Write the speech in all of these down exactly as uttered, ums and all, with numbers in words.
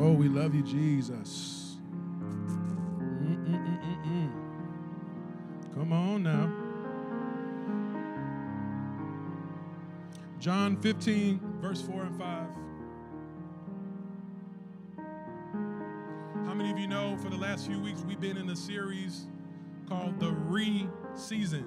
Oh, we love you, Jesus. Mm-mm-mm-mm-mm. Come on now. John fifteen, verse four and five. How many of you know for the last few weeks we've been in a series called the Re-Season?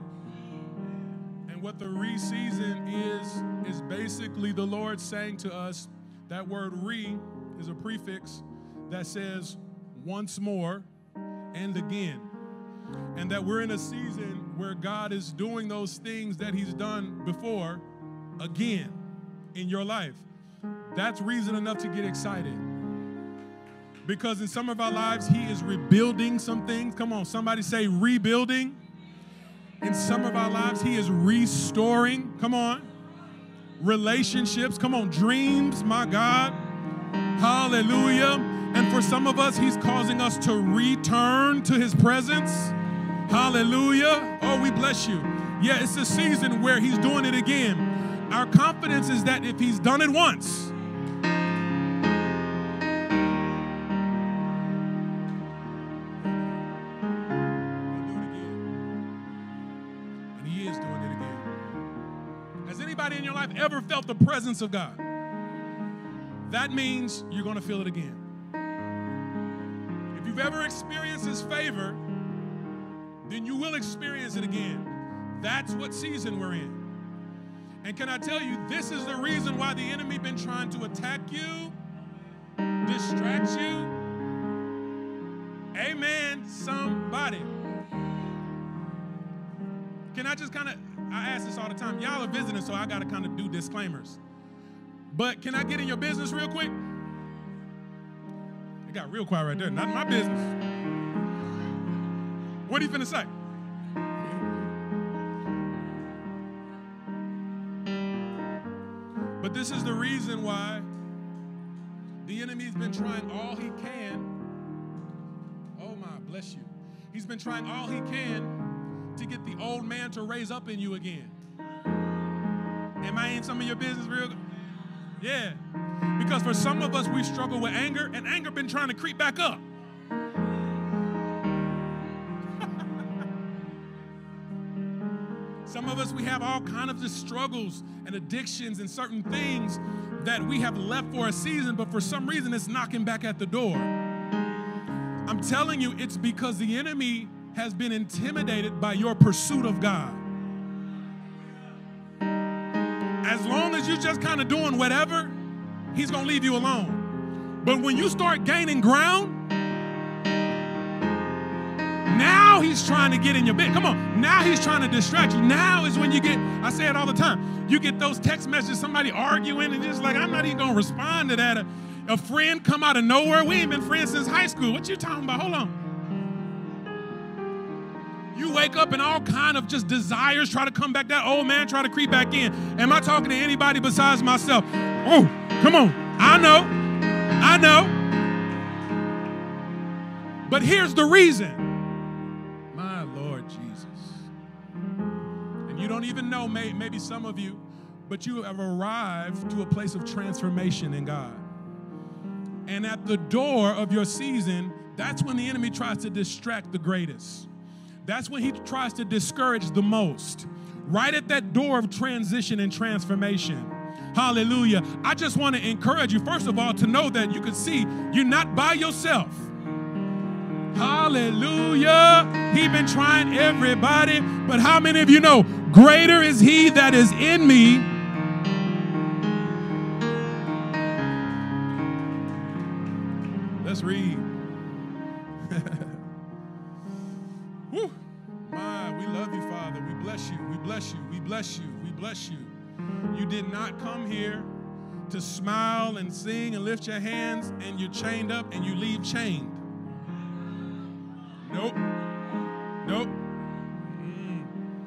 And what the Re-Season is, is basically the Lord saying to us, that word re is a prefix that says once more and again. And that we're in a season where God is doing those things that he's done before again in your life. That's reason enough to get excited. Because in some of our lives, he is rebuilding some things. Come on, somebody say rebuilding. In some of our lives, he is restoring. Come on. Relationships. Come on, dreams, my God. Hallelujah. And for some of us, he's causing us to return to his presence. Hallelujah. Oh, we bless you. Yeah, it's a season where he's doing it again. Our confidence is that if he's done it once, in your life ever felt the presence of God? That means you're going to feel it again. If you've ever experienced his favor, then you will experience it again. That's what season we're in. And can I tell you, this is the reason why the enemy been trying to attack you, distract you. Amen, somebody. Can I just kind of, I ask this all the time. Y'all are visiting, so I got to kind of do disclaimers. But can I get in your business real quick? It got real quiet right there. Not my business. What are you finna say? But this is the reason why the enemy's been trying all he can. Oh my, bless you. He's been trying all he can to get the old man to raise up in you again. Am I in some of your business real? Yeah. Because for some of us, we struggle with anger, and anger been trying to creep back up. Some of us, we have all kinds of just struggles and addictions and certain things that we have left for a season, but for some reason, it's knocking back at the door. I'm telling you, it's because the enemy has been intimidated by your pursuit of God. As long as you're just kind of doing whatever, he's going to leave you alone. But when you start gaining ground, now he's trying to get in your bed. Come on. Now he's trying to distract you. Now is when you get, I say it all the time, you get those text messages, somebody arguing, and it's like, I'm not even going to respond to that. A, a friend come out of nowhere. We ain't been friends since high school. What you talking about? Hold on. You wake up and all kind of just desires try to come back. That old man try to creep back in. Am I talking to anybody besides myself? Oh, come on. I know. I know. But here's the reason. My Lord Jesus. And you don't even know, may, maybe some of you, but you have arrived to a place of transformation in God. And at the door of your season, that's when the enemy tries to distract the greatest. That's when he tries to discourage the most. Right at that door of transition and transformation. Hallelujah. I just want to encourage you, first of all, to know that you can see you're not by yourself. Hallelujah. He's been trying everybody, but how many of you know greater is he that is in me? Let's read. Woo. My, we love you, Father. We bless you. We bless you. We bless you. We bless you. You did not come here to smile and sing and lift your hands and you're chained up and you leave chained. Nope. Nope. Mm.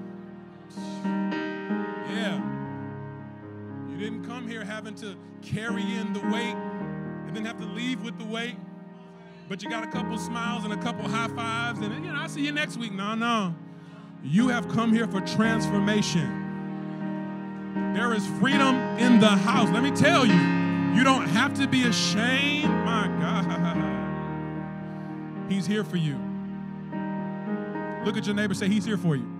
Yeah. You didn't come here having to carry in the weight and then have to leave with the weight. But you got a couple smiles and a couple high fives and, you know, I'll see you next week. No, no. You have come here for transformation. There is freedom in the house. Let me tell you, you don't have to be ashamed. My He's here for you. Look at your neighbor, say, he's here for you.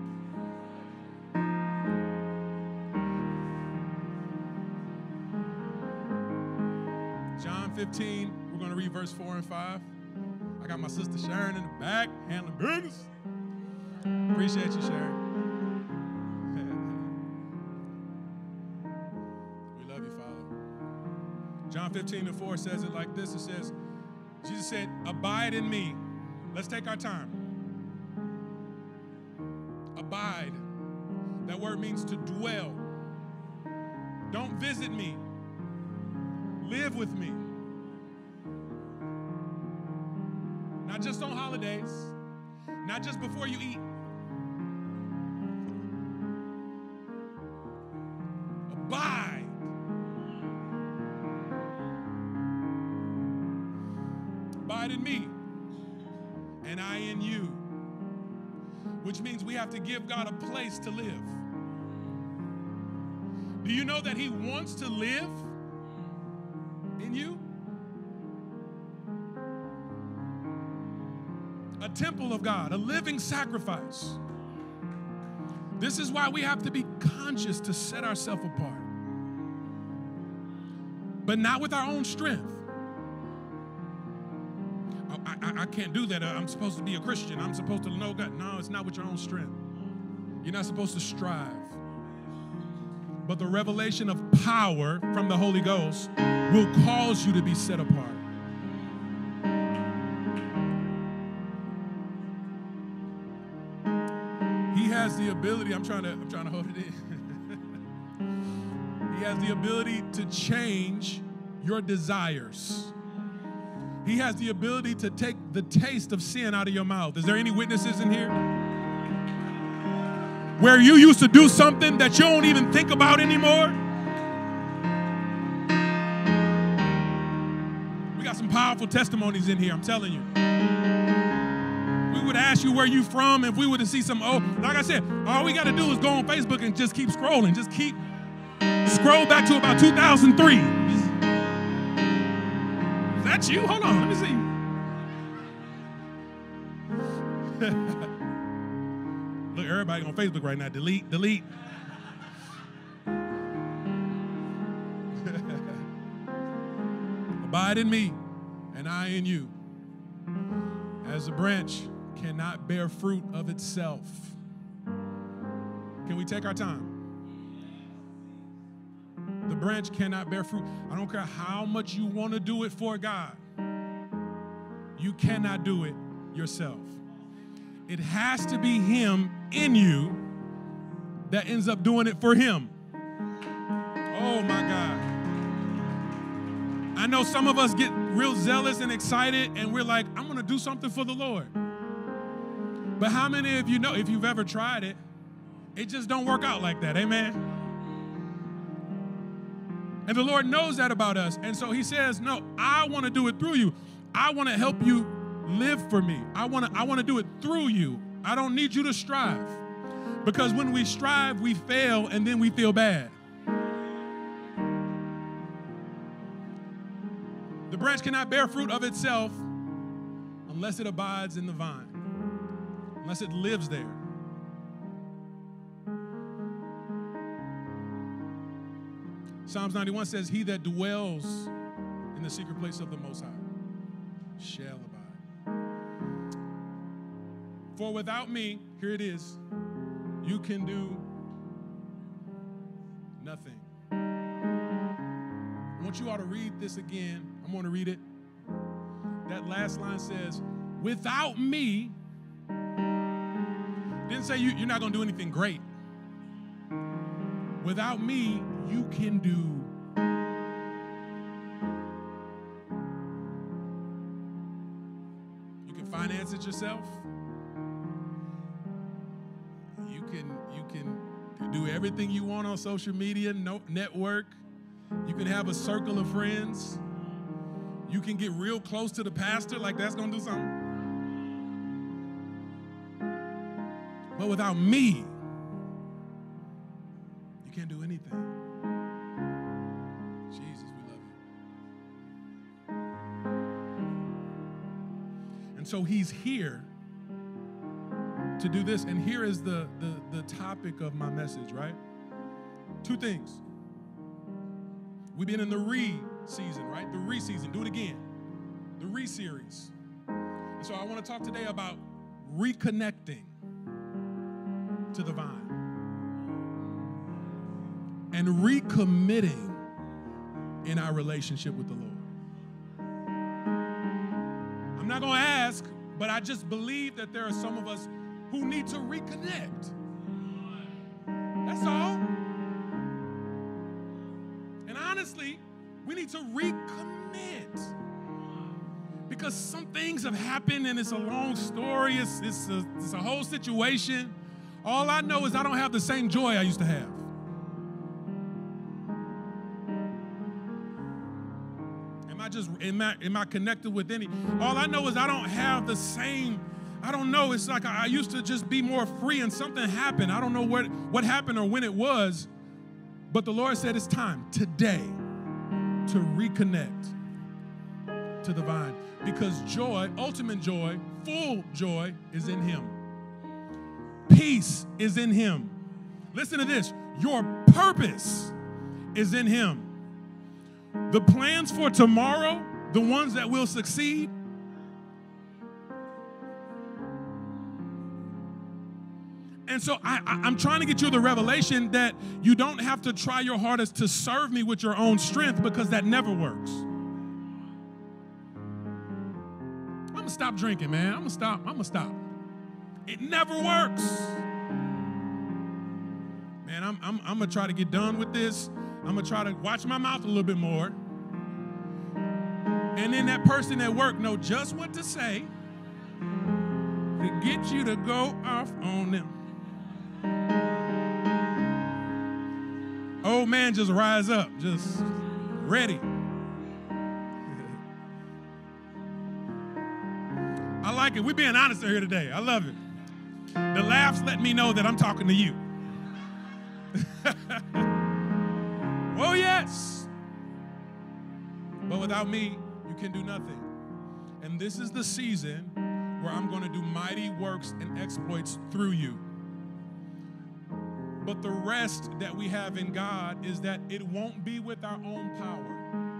John fifteen, we're going to read verse four and five. I got my sister Sharon in the back, handling business. Appreciate you, Sharon. We love you, Father. John fifteen and four says it like this. It says, Jesus said, abide in me. Let's take our time. Abide. That word means to dwell. Don't visit me. Live with me. Not just on holidays, not just before you eat. Abide. Abide in me, and I in you. Which means we have to give God a place to live. Do you know that He wants to live in you? A temple of God, a living sacrifice. This is why we have to be conscious to set ourselves apart. But not with our own strength. I, I, I can't do that. I'm supposed to be a Christian. I'm supposed to know God. No, it's not with your own strength. You're not supposed to strive. But the revelation of power from the Holy Ghost will cause you to be set apart. He has the ability, I'm trying to, I'm trying to hold it in. He has the ability to change your desires. He has the ability to take the taste of sin out of your mouth. Is there any witnesses in here? Where you used to do something that you don't even think about anymore? We got some powerful testimonies in here, I'm telling you. We would ask you where you from if we were to see some, oh, like I said, all we got to do is go on Facebook and just keep scrolling. Just keep, scroll back to about two thousand three. Is that you? Hold on, let me see. Look, everybody on Facebook right now. Delete, delete. Abide in me, and I in you. As a branch cannot bear fruit of itself. Can we take our time? The branch cannot bear fruit. I don't care how much you want to do it for God. You cannot do it yourself. It has to be Him in you that ends up doing it for Him. Oh my God. I know some of us get real zealous and excited and we're like, I'm going to do something for the Lord. But how many of you know, if you've ever tried it, it just don't work out like that, amen? And the Lord knows that about us. And so He says, no, I want to do it through you. I want to help you live for me. I want to I want to do it through you. I don't need you to strive. Because when we strive, we fail and then we feel bad. The branch cannot bear fruit of itself unless it abides in the vine, unless it lives there. Psalms ninety-one says, he that dwells in the secret place of the Most High shall abide. For without me, here it is, you can do nothing. I want you all to read this again. I'm going to read it. That last line says, without me, didn't say you, you're not going to do anything great. Without me, you can do. You can finance it yourself. You can, you can do everything you want on social media, no, network. You can have a circle of friends. You can get real close to the pastor, like that's going to do something. But without me, you can't do anything. Jesus, we love you. And so he's here to do this. And here is the, the, the topic of my message, right? Two things. We've been in the re-season, right? The re-season. Do it again. The re-series. And so I want to talk today about reconnecting to the vine and recommitting in our relationship with the Lord. I'm not going to ask, but I just believe that there are some of us who need to reconnect. That's all. And honestly, we need to recommit. Because some things have happened and it's a long story. It's, it's, a, it's a whole situation. All I know is I don't have the same joy I used to have. Am I just, am I, am I connected with any? All I know is I don't have the same, I don't know. It's like I, I used to just be more free and something happened. I don't know what, what happened or when it was. But the Lord said it's time today to reconnect to the vine. Because joy, ultimate joy, full joy is in him. Peace is in him. Listen to this. Your purpose is in him. The plans for tomorrow, the ones that will succeed, and so I, I, I'm trying to get you the revelation that you don't have to try your hardest to serve me with your own strength, because that never works. I'm going to stop drinking, man. I'm going to stop. I'm going to stop. It never works. Man, I'm, I'm, I'm going to try to get done with this. I'm going to try to watch my mouth a little bit more. And then that person at work know just what to say to get you to go off on them. Old man just rise up, just ready. I like it. We're being honest here today. I love it. The laughs let me know that I'm talking to you. Oh, yes. But without me, you can do nothing. And this is the season where I'm going to do mighty works and exploits through you. But the rest that we have in God is that it won't be with our own power.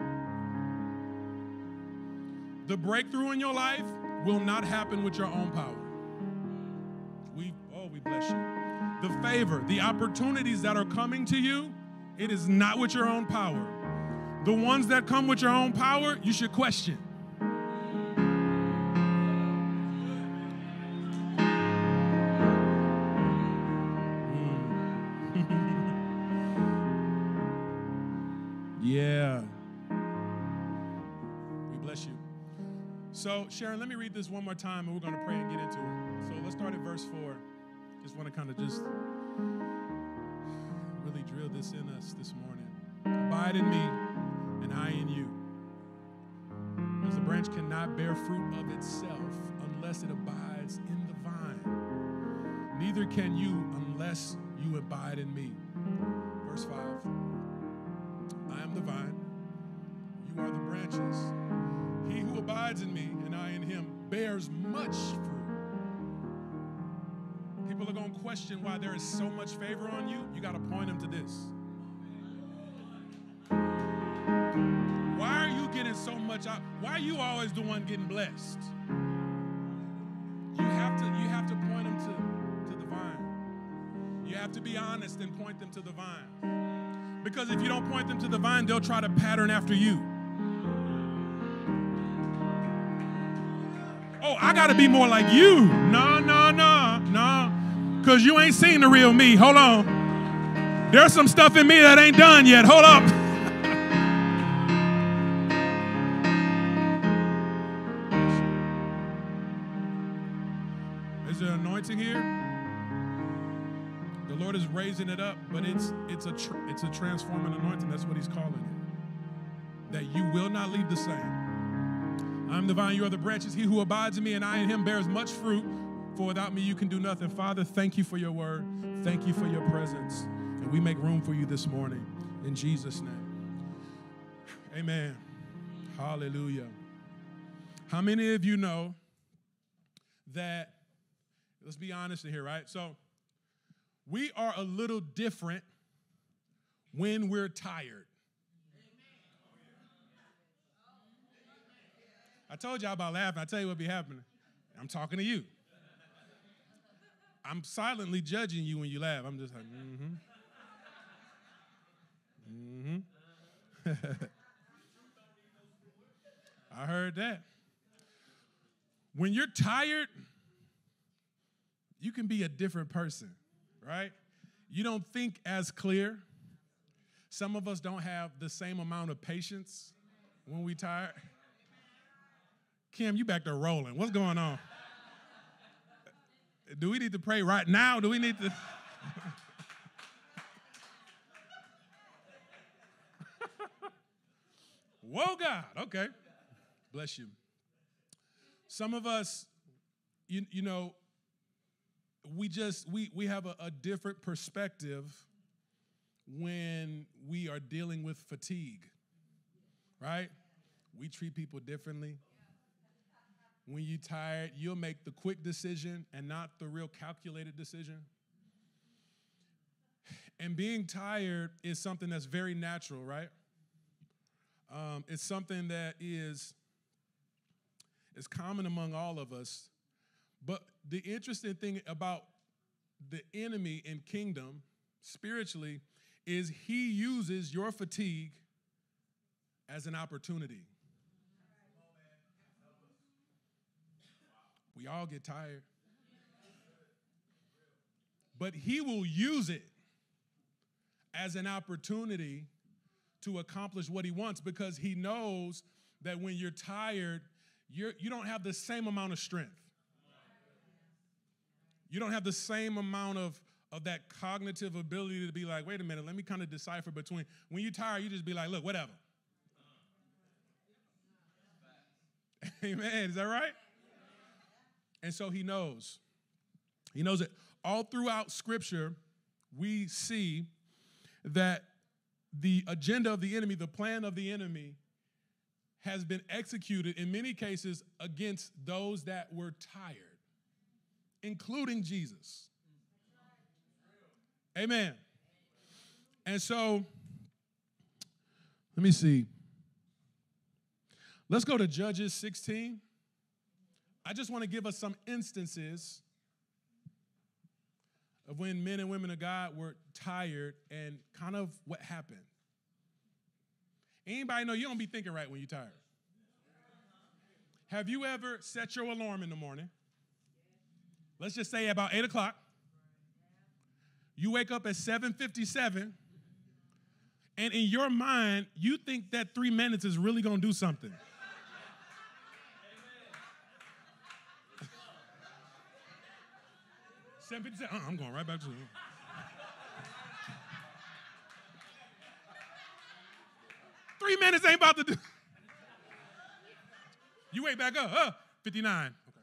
The breakthrough in your life will not happen with your own power. We, oh, we bless you. The favor, the opportunities that are coming to you, it is not with your own power. The ones that come with your own power, you should question. Yeah. We bless you. So, Sharon, let me read this one more time, and we're going to pray and get into it. So let's start at verse four. Just want to kind of just really drill this in us this morning. Abide in me, and I in you. Because the branch cannot bear fruit of itself unless it abides in the vine. Neither can you unless you abide in me. Verse five. I am the vine, you are the branches. He who abides in me and I in him bears much fruit. People are going to question why there is so much favor on you. You got to point them to this. Why are you getting so much out? Why are you always the one getting blessed? You have to, you have to point them to, to the vine. You have to be honest and point them to the vine. Because if you don't point them to the vine, they'll try to pattern after you. Oh, I got to be more like you. No, no, no, no. Because you ain't seen the real me. Hold on. There's some stuff in me that ain't done yet. Hold up. Is there anointing here? The Lord is raising it up, but it's it's a tr- it's a transforming anointing. That's what he's calling it. That you will not leave the same. I'm the vine, you are the branches. He who abides in me and I in him bears much fruit, for without me you can do nothing. Father, thank you for your word. Thank you for your presence. And we make room for you this morning. In Jesus' name. Amen. Hallelujah. How many of you know that, let's be honest in here, right? So we are a little different when we're tired. I told y'all about laughing. I tell you what be happening. I'm talking to you. I'm silently judging you when you laugh. I'm just like, mm-hmm. Mm-hmm. I heard that. When you're tired, you can be a different person, right? You don't think as clear. Some of us don't have the same amount of patience when we tired. Kim, you back there rolling. What's going on? Do we need to pray right now? Do we need to? Whoa, God. Okay. Bless you. Some of us, you, you know, we just, we, we have a, a different perspective when we are dealing with fatigue, right? We treat people differently. When you're tired, you'll make the quick decision and not the real calculated decision. And being tired is something that's very natural, right? Um, it's something that is, is common among all of us. But the interesting thing about the enemy in kingdom, spiritually, is he uses your fatigue as an opportunity. We all get tired. But he will use it as an opportunity to accomplish what he wants, because he knows that when you're tired, you're, you don't have the same amount of strength. You don't have the same amount of, of that cognitive ability to be like, wait a minute, let me kind of decipher between. When you're tired, you just be like, look, whatever. Amen. Is that right? And so he knows. He knows it. All throughout Scripture, we see that the agenda of the enemy, the plan of the enemy, has been executed in many cases against those that were tired, including Jesus. Amen. And so, let me see. Let's go to Judges sixteen. I just want to give us some instances of when men and women of God were tired and kind of what happened. Anybody know you don't be thinking right when you're tired? Have you ever set your alarm in the morning? Let's just say about eight o'clock. You wake up at seven fifty-seven, and in your mind, you think that three minutes is really going to do something. seven fifty-seven, uh, I'm going right back to it. Three minutes ain't about to do. You wake back up, uh, fifty-nine. Okay.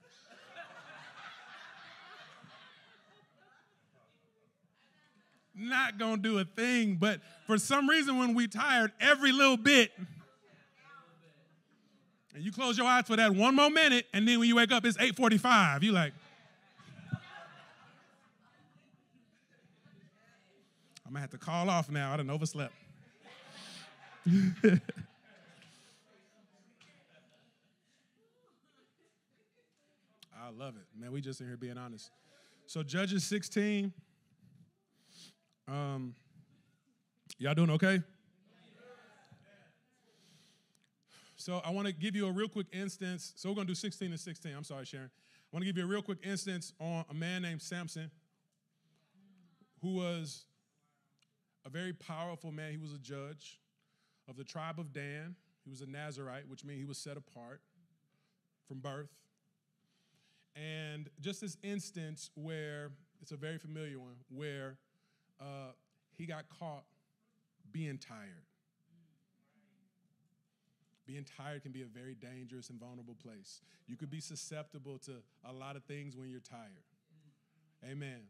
Not gonna do a thing, but for some reason when we tired, every little bit, and you close your eyes for that one more minute, and then when you wake up, it's eight forty-five. You like, I'm gonna have to call off now. I done overslept. I love it. Man, we just in here being honest. So Judges sixteen. Um, y'all doing okay? So I want to give you a real quick instance. So we're going to do sixteen and sixteen. I'm sorry, Sharon. I want to give you a real quick instance on a man named Samson, who was a very powerful man. He was a judge of the tribe of Dan. He was a Nazarite, which means he was set apart from birth. And just this instance where, it's a very familiar one, where uh, he got caught being tired. Being tired can be a very dangerous and vulnerable place. You could be susceptible to a lot of things when you're tired. Amen.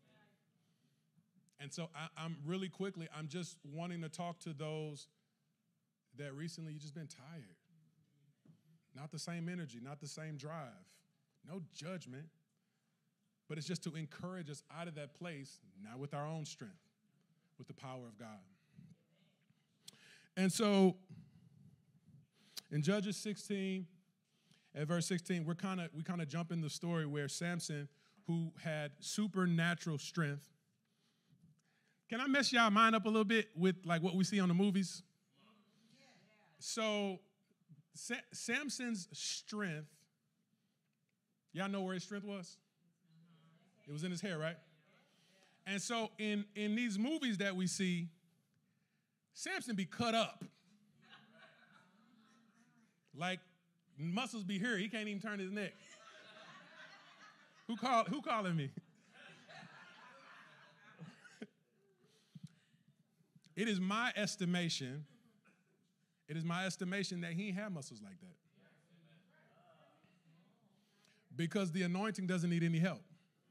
And so I, I'm really quickly, I'm just wanting to talk to those that recently you've just been tired. Not the same energy, not the same drive. no judgment, but it's just to encourage us out of that place, not with our own strength, with the power of God. And so in Judges sixteen, at verse sixteen, we're kind of we kind of jump in the story where Samson, who had supernatural strength. Can I mess y'all mind up a little bit with like what we see on the movies? So Sa- Samson's strength, y'all know where his strength was? It was in his hair, right? And so in, in these movies that we see, Samson be cut up. Like muscles be here, he can't even turn his neck. Who call, who calling me? It is my estimation, it is my estimation that he ain't have muscles like that. Because the anointing doesn't need any help.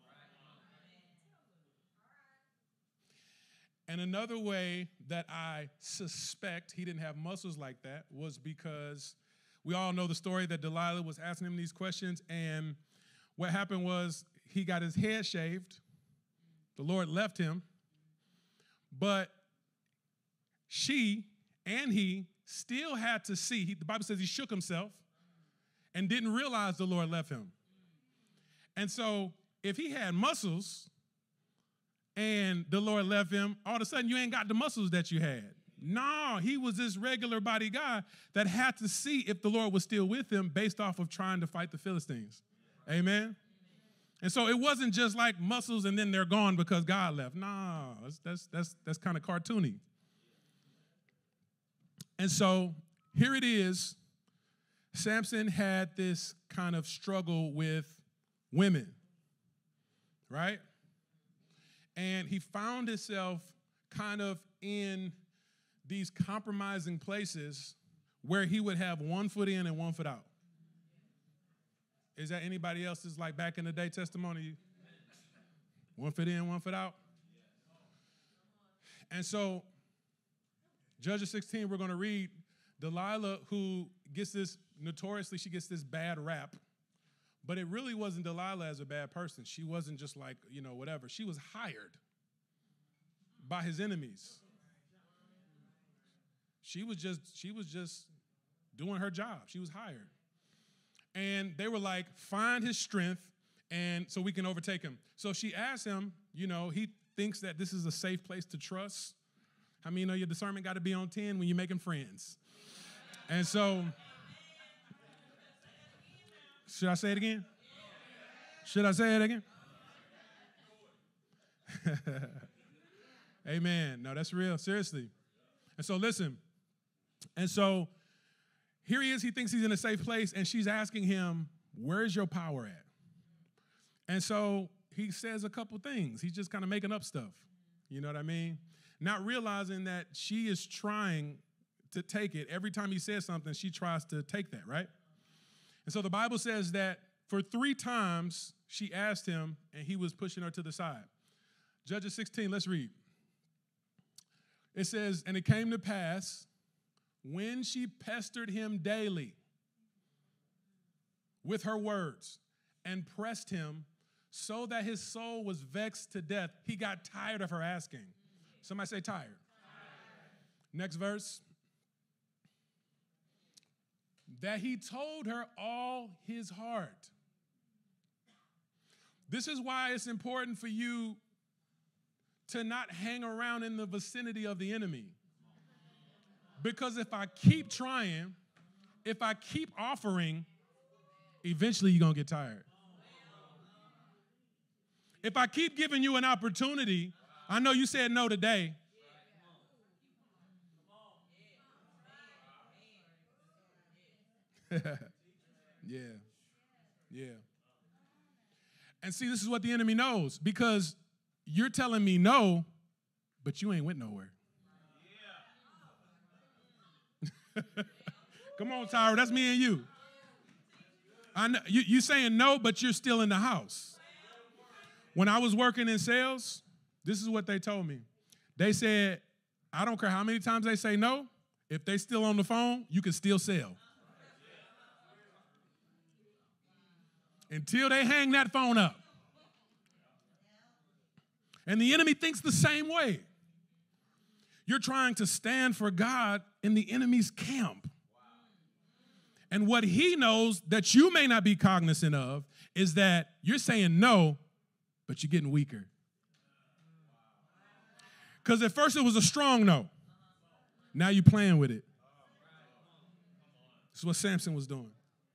And another way that I suspect he didn't have muscles like that was because we all know the story that Delilah was asking him these questions, and what happened was he got his head shaved. The Lord left him, but she and he still had to see. He, the Bible says he shook himself and didn't realize the Lord left him. And so if he had muscles and the Lord left him, all of a sudden you ain't got the muscles that you had. No, he was this regular body guy that had to see if the Lord was still with him based off of trying to fight the Philistines. Amen? And so it wasn't just like muscles and then they're gone because God left. No, that's, that's, that's, that's kind of cartoony. And so here it is. Samson had this kind of struggle with women, right? And he found himself kind of in these compromising places where he would have one foot in and one foot out. Is that anybody else's like back in the day testimony? One foot in, one foot out? And so Judges sixteen, we're going to read Delilah, who gets this, notoriously, she gets this bad rap. But it really wasn't Delilah as a bad person. She wasn't just like, you know, whatever. She was hired by his enemies. She was just, she was just doing her job. She was hired. And they were like, find his strength, and so we can overtake him. So she asked him, you know, he thinks that this is a safe place to trust. How many know your discernment got to be on ten when you're making friends? And so, should I say it again? Should I say it again? Amen. No, that's real. Seriously. And so listen. And so here he is. He thinks he's in a safe place, and she's asking him, where's your power at? And so he says a couple things. He's just kind of making up stuff. You know what I mean? Not realizing that she is trying to take it. Every time he says something, she tries to take that, right? And so the Bible says that for three times she asked him, and he was pushing her to the side. Judges sixteen, let's read. It says, and it came to pass when she pestered him daily with her words and pressed him so that his soul was vexed to death, he got tired of her asking. Somebody say tired. Tired. Next verse. That he told her all his heart. This is why it's important for you to not hang around in the vicinity of the enemy. Because if I keep trying, if I keep offering, eventually you're going to get tired. If I keep giving you an opportunity, I know you said no today. yeah, yeah. And see, this is what the enemy knows, because you're telling me no, but you ain't went nowhere. Come on, Tyra, that's me and you. I know you, you saying no, but you're still in the house. When I was working in sales, this is what they told me. They said, I don't care how many times they say no, if they still on the phone, you can still sell. until they hang that phone up. And the enemy thinks the same way. You're trying to stand for God in the enemy's camp. And what he knows that you may not be cognizant of is that you're saying no, but you're getting weaker. Because at first it was a strong no. Now you're playing with it. This is what Samson was doing.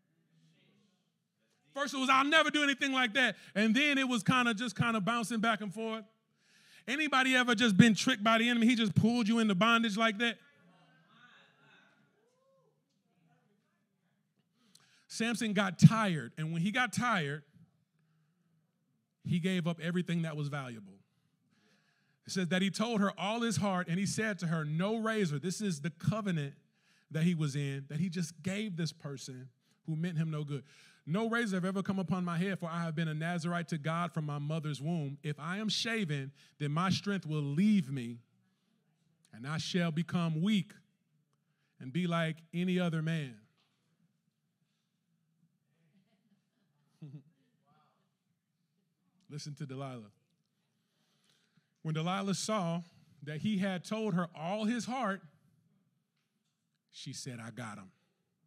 First it was, I'll never do anything like that. And then it was kind of just kind of bouncing back and forth. Anybody ever just been tricked by the enemy? He just pulled you into bondage like that? Samson got tired, and when he got tired, he gave up everything that was valuable. It says that he told her all his heart, and he said to her, no razor. This is the covenant that he was in, that he just gave this person who meant him no good. No razor have ever come upon my head, for I have been a Nazirite to God from my mother's womb. If I am shaven, then my strength will leave me, and I shall become weak and be like any other man. Listen to Delilah. When Delilah saw that he had told her all his heart, she said, I got him.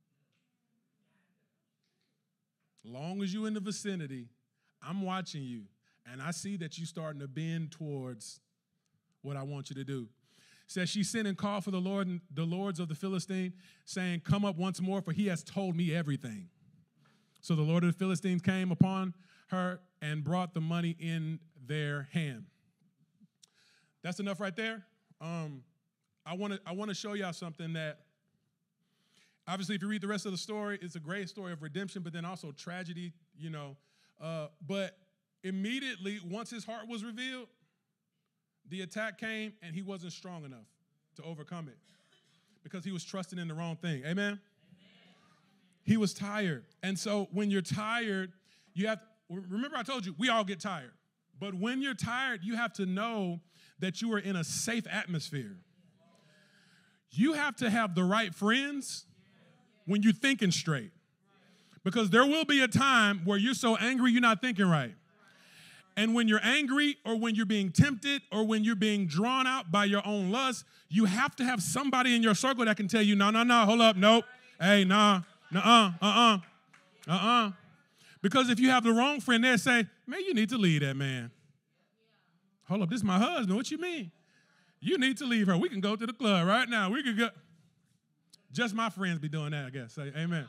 Long as you're in the vicinity, I'm watching you, and I see that you're starting to bend towards what I want you to do. Says she sent and called for the Lord and the lords of the Philistine, saying, come up once more, for he has told me everything. So the Lord of the Philistines came upon her and brought the money in their hand. That's enough right there. Um, I want to I want to show y'all something that, obviously, if you read the rest of the story, it's a great story of redemption, but then also tragedy, you know. Uh, but immediately, once his heart was revealed, the attack came, and he wasn't strong enough to overcome it because he was trusting in the wrong thing. Amen? Amen. He was tired. And so when you're tired, you have to, remember I told you, we all get tired. But when you're tired, you have to know that you are in a safe atmosphere. You have to have the right friends when you're thinking straight. Because there will be a time where you're so angry you're not thinking right. And when you're angry or when you're being tempted or when you're being drawn out by your own lust, you have to have somebody in your circle that can tell you, no, no, no, hold up, nope. Hey, nah, nuh-uh, uh-uh, uh-uh. Because if you have the wrong friend, they'll say, man, you need to leave that man. Hold up, this is my husband. What you mean? You need to leave her. We can go to the club right now. We could go. Just my friends be doing that, I guess. Say amen.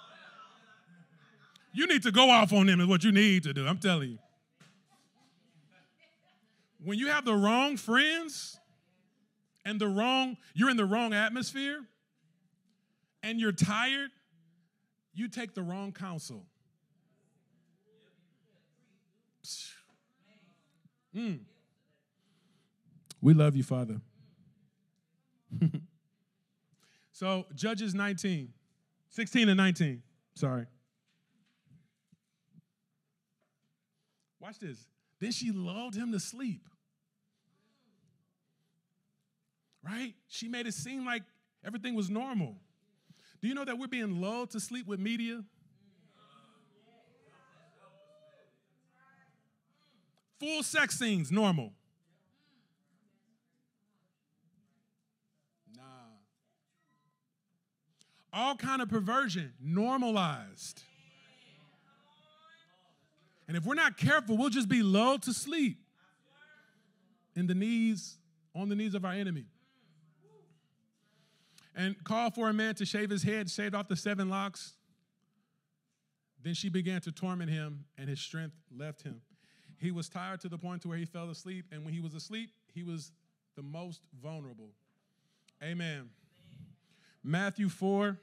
You need to go off on them is what you need to do. I'm telling you. When you have the wrong friends and the wrong, you're in the wrong atmosphere and you're tired, you take the wrong counsel. Mm. We love you, Father. So, Judges nineteen, sixteen and nineteen, sorry. Watch this. Then she lulled him to sleep. Right? She made it seem like everything was normal. Do you know that we're being lulled to sleep with media? Full sex scenes, normal. Nah. All kind of perversion, normalized. And if we're not careful, we'll just be lulled to sleep in the knees, on the knees of our enemy. And called for a man to shave his head, shaved off the seven locks. Then she began to torment him, and his strength left him. He was tired to the point to where he fell asleep, and when he was asleep, he was the most vulnerable. Amen. Matthew four.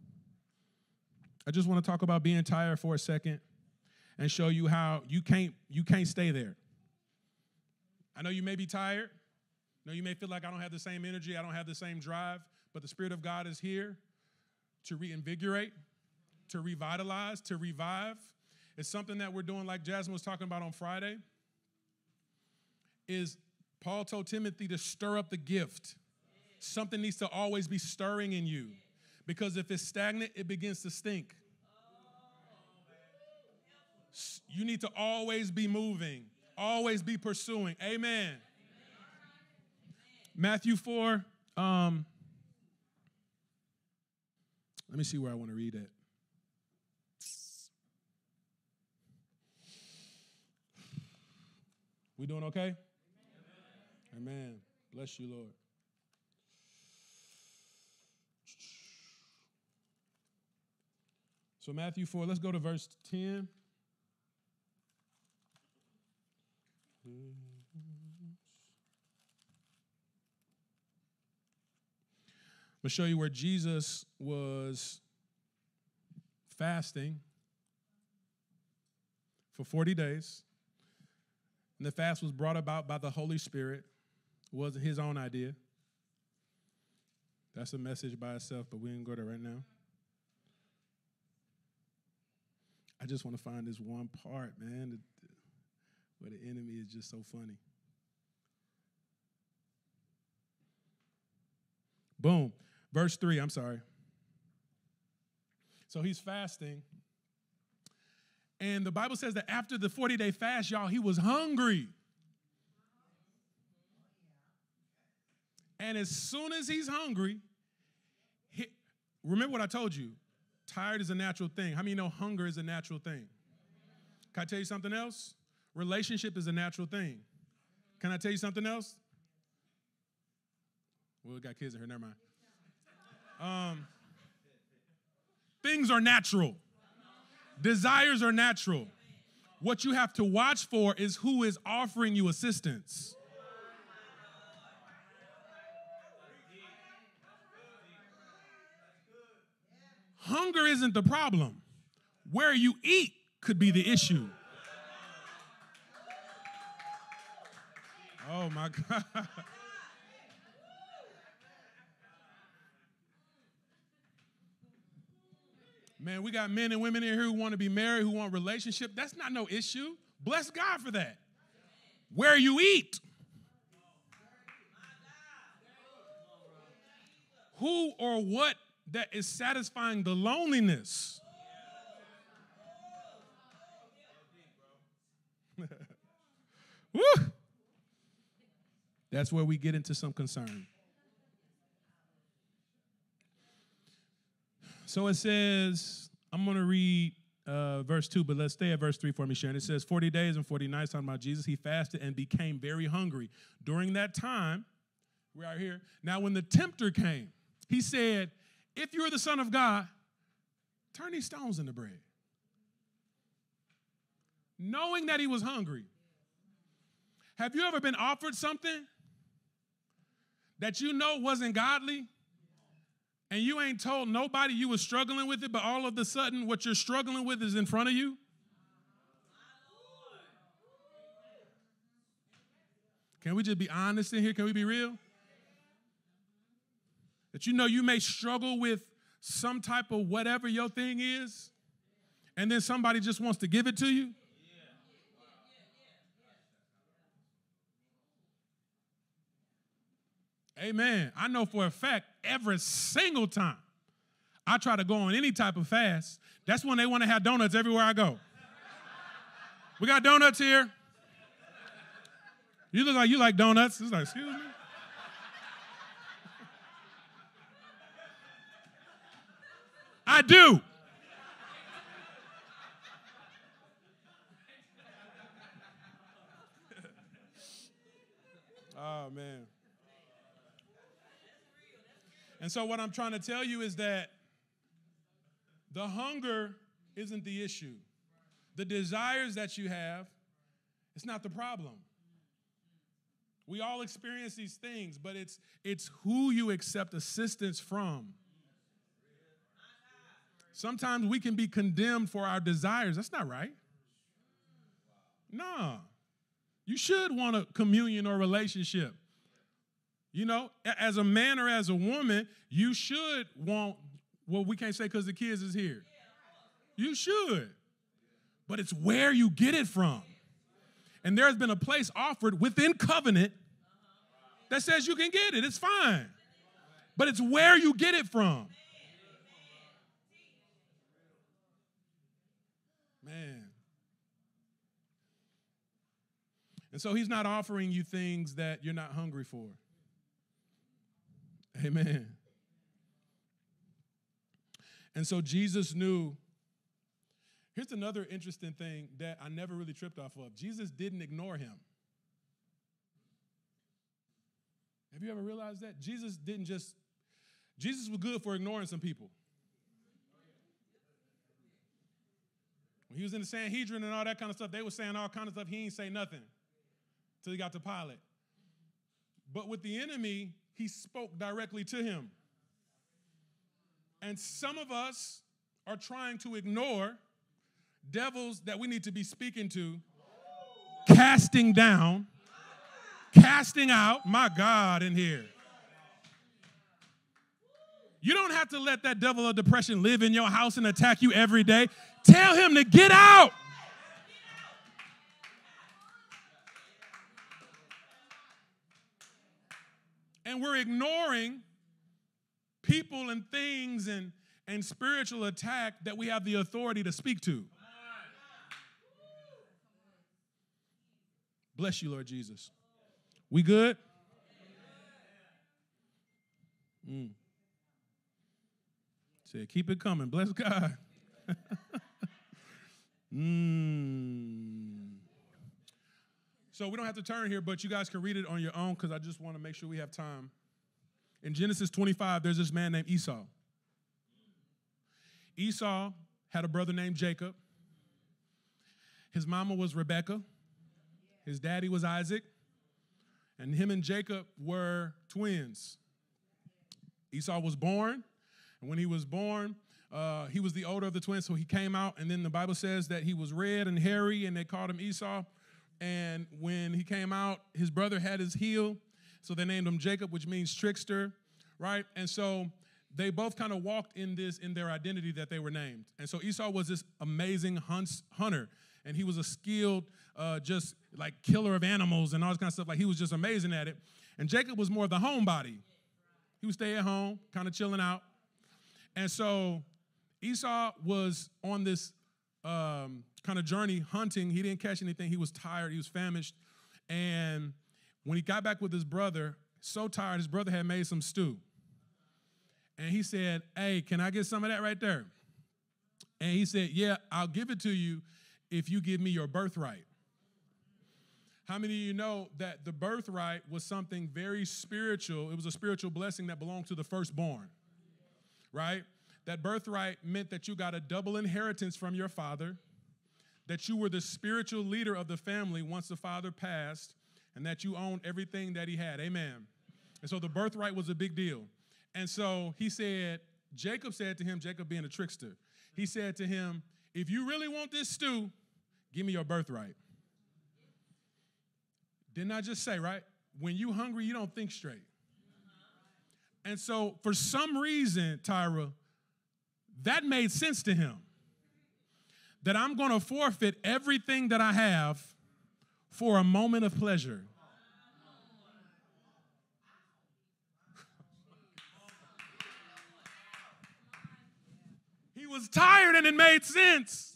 I just want to talk about being tired for a second and show you how you can't, you can't stay there. I know you may be tired. I know you may feel like I don't have the same energy, I don't have the same drive, but the Spirit of God is here to reinvigorate, to revitalize, to revive. It's something that we're doing, like Jasmine was talking about on Friday, is Paul told Timothy to stir up the gift. Something needs to always be stirring in you, because if it's stagnant, it begins to stink. You need to always be moving, always be pursuing. Amen. Matthew four. Um, let me see where I want to read it. We doing okay? Amen. Amen. Bless you, Lord. So Matthew four, let's go to verse ten. I'm going to show you where Jesus was fasting for forty days. And the fast was brought about by the Holy Spirit. It wasn't his own idea. That's a message by itself, but we didn't go there right now. I just want to find this one part, man, where the enemy is just so funny. Boom. Verse three, I'm sorry. So he's fasting. And the Bible says that after the forty-day fast, y'all, he was hungry. And as soon as he's hungry, he, remember what I told you. Tired is a natural thing. How many know hunger is a natural thing? Can I tell you something else? Relationship is a natural thing. Can I tell you something else? Well, we got kids in here, never mind. Um, things are natural. Desires are natural. What you have to watch for is who is offering you assistance. Hunger isn't the problem. Where you eat could be the issue. Oh, my God. Man, we got men and women in here who want to be married, who want a relationship. That's not no issue. Bless God for that. Where you eat. Who or what that is satisfying the loneliness. Woo! That's where we get into some concern. So it says, I'm going to read uh, verse two, but let's stay at verse three for me, Sharon. It says, forty days and forty nights, talking about Jesus, he fasted and became very hungry. During that time, we're out here. Now, when the tempter came, he said, if you're the Son of God, turn these stones into bread. Knowing that he was hungry. Have you ever been offered something that you know wasn't godly? And you ain't told nobody you was struggling with it, but all of a sudden what you're struggling with is in front of you? Can we just be honest in here? Can we be real? That you know you may struggle with some type of whatever your thing is, and then somebody just wants to give it to you? Amen. I know for a fact every single time I try to go on any type of fast, that's when they want to have donuts everywhere I go. We got donuts here. You look like you like donuts. It's like, excuse me? I do. Oh, man. And so what I'm trying to tell you is that the hunger isn't the issue. The desires that you have, it's not the problem. We all experience these things, but it's, it's who you accept assistance from. Sometimes we can be condemned for our desires. That's not right. No. You should want a communion or relationship. You know, as a man or as a woman, you should want, well, we can't say because the kids is here. You should. But it's where you get it from. And there's been a place offered within covenant that says you can get it. It's fine. But it's where you get it from. Man. And so he's not offering you things that you're not hungry for. Amen. And so Jesus knew. Here's another interesting thing that I never really tripped off of. Jesus didn't ignore him. Have you ever realized that? Jesus didn't just, Jesus was good for ignoring some people. When he was in the Sanhedrin and all that kind of stuff, they were saying all kind of stuff. He ain't say nothing until he got to Pilate. But with the enemy, he spoke directly to him. And some of us are trying to ignore devils that we need to be speaking to, casting down, casting out, my God, in here. You don't have to let that devil of depression live in your house and attack you every day. Tell him to get out. And we're ignoring people and things and, and spiritual attack that we have the authority to speak to. Bless you, Lord Jesus. We good? Mm. Say, keep it coming. Bless God. mm. So we don't have to turn here, but you guys can read it on your own because I just want to make sure we have time. In Genesis twenty-five, there's this man named Esau. Esau had a brother named Jacob. His mama was Rebekah. His daddy was Isaac. And him and Jacob were twins. Esau was born. And when he was born, uh, he was the older of the twins, so he came out. And then the Bible says that he was red and hairy, and they called him Esau. And when he came out, his brother had his heel, so they named him Jacob, which means trickster, right? And so they both kind of walked in this, in their identity that they were named. And so Esau was this amazing hunts, hunter, and he was a skilled, uh, just like killer of animals and all this kind of stuff. Like he was just amazing at it. And Jacob was more of the homebody. He would stay at home, kind of chilling out. And so Esau was on this um, kind of journey hunting. He didn't catch anything. He was tired. He was famished. And when he got back with his brother, so tired, his brother had made some stew. And he said, hey, can I get some of that right there? And he said, yeah, I'll give it to you if you give me your birthright. How many of you know that the birthright was something very spiritual? It was a spiritual blessing that belonged to the firstborn, right? That birthright meant that you got a double inheritance from your father, that you were the spiritual leader of the family once the father passed, and that you owned everything that he had. Amen. And so the birthright was a big deal. And so he said, Jacob said to him, Jacob being a trickster, he said to him, if you really want this stew, give me your birthright. Didn't I just say, right? When you hungry, you don't think straight. And so for some reason, Tyra, that made sense to him. That I'm going to forfeit everything that I have for a moment of pleasure. He was tired and it made sense.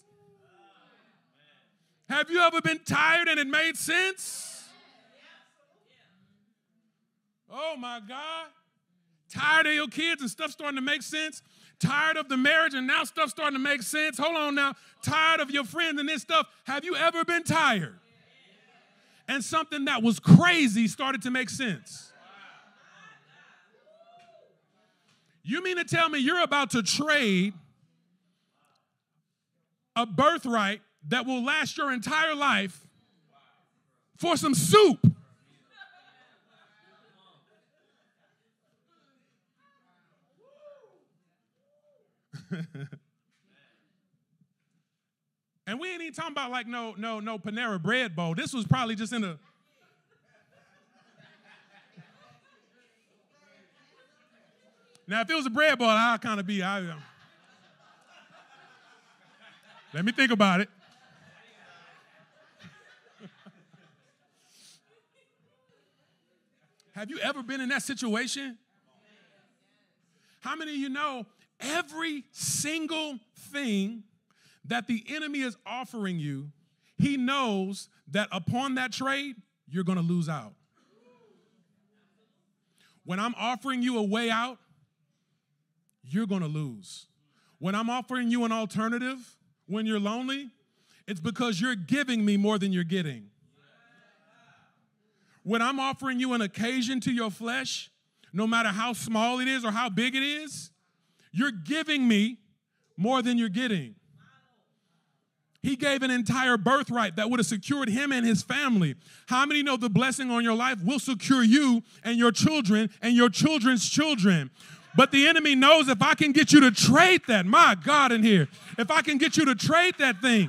Have you ever been tired and it made sense? Oh my God. Tired of your kids and stuff starting to make sense. Tired of the marriage and now stuff starting to make sense. Hold on now. Tired of your friends and this stuff. Have you ever been tired? And something that was crazy started to make sense. You mean to tell me you're about to trade a birthright that will last your entire life for some soup? And we ain't even talking about like no, no, no Panera Bread bowl. This was probably just in a. Now, if it was a bread bowl, I'd kind of be. I, uh... Let me think about it. Have you ever been in that situation? How many of you know every single thing that the enemy is offering you, he knows that upon that trade, you're going to lose out. When I'm offering you a way out, you're going to lose. When I'm offering you an alternative, when you're lonely, it's because you're giving me more than you're getting. When I'm offering you an occasion to your flesh, no matter how small it is or how big it is, you're giving me more than you're getting. He gave an entire birthright that would have secured him and his family. How many know the blessing on your life will secure you and your children and your children's children? But the enemy knows if I can get you to trade that, my God in here, if I can get you to trade that thing,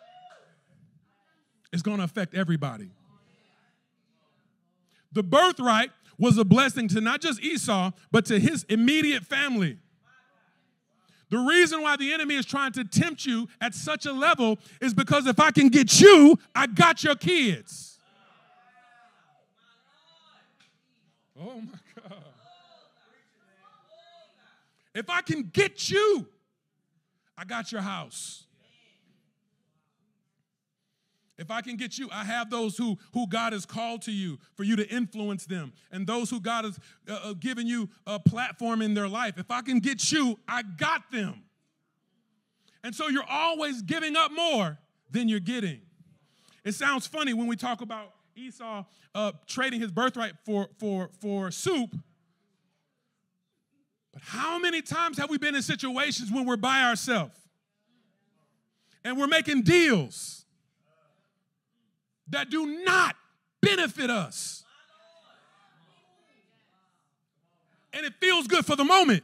it's going to affect everybody. The birthright was a blessing to not just Esau, but to his immediate family. The reason why the enemy is trying to tempt you at such a level is because if I can get you, I got your kids. Oh my God. If I can get you, I got your house. If I can get you, I have those who, who God has called to you for you to influence them, and those who God has uh, given you a platform in their life. If I can get you, I got them. And so you're always giving up more than you're getting. It sounds funny when we talk about Esau uh, trading his birthright for, for, for soup. But how many times have we been in situations when we're by ourselves and we're making deals that do not benefit us? And it feels good for the moment.